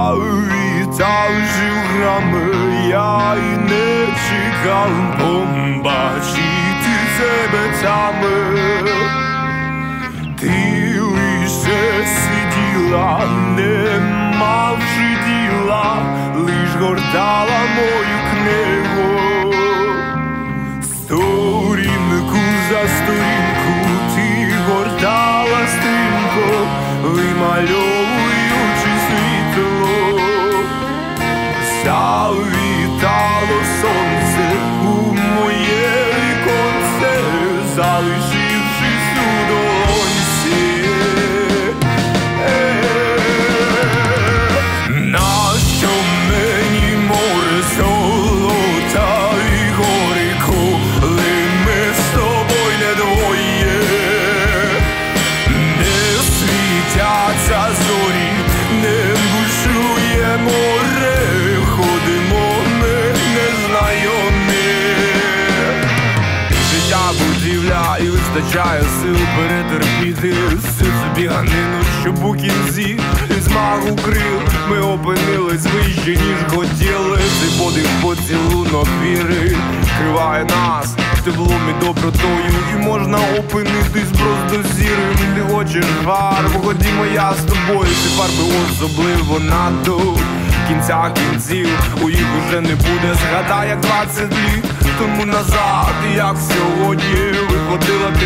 завітали грами, я і не чекав побачити тебе тами. Ти лише сиділа, не мавши діла, лиш гортала мою книгу. Сторінку за сторінку ти гортала стрімко, вимальовуючи світло. Завітало сонце у моє віконце, залишившись у долонці. Нащо мені море золота і гори, коли ми з тобою не двоє? Не світяться зорі, не бушує море, ходимо ми незнайомі. Життя будівля і вистачає сил перетерпіти всю цю біганину, щоб у кінці змагу крил ми опинились вище, ніж хотіли. Цей подих поцілунок віри криває нас теплом і добротою, і можна опинитись просто сірим. Ти хочеш фарбу, ходімо я з тобою, ці фарби особливо надто. Кінця кінців у їх уже не буде. Згадай, як 20 літ тому назад, і як сьогодні виходила